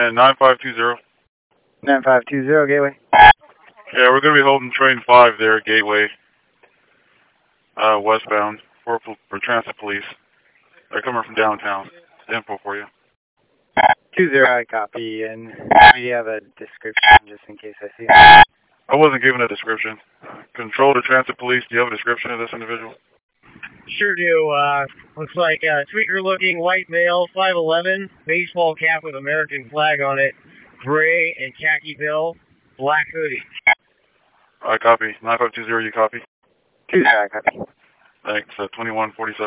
And 9520. 9520, Gateway. Yeah, we're going to be holding train 5 there at Gateway, westbound, for transit police. They're coming from downtown. Info for you. 20, I copy, and we have a description just in case I see it. I wasn't given a description. Control to transit police, do you have a description of this individual? Sure do. Looks like a tweaker-looking white male, 5'11", baseball cap with American flag on it, gray and khaki bill, black hoodie. I copy. 9520, you copy? 20, I copy. Thanks. 2147.